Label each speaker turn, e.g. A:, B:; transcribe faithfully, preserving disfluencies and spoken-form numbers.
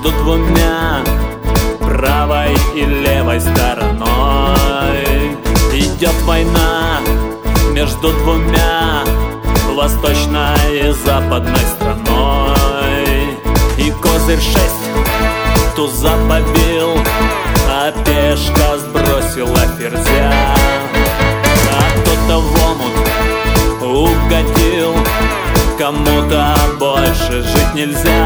A: между двумя, правой и левой стороной. Идет война между двумя, восточной и западной страной. И козырь шесть туза побил, а пешка сбросила ферзя. А кто-то в омут угодил, кому-то больше жить нельзя.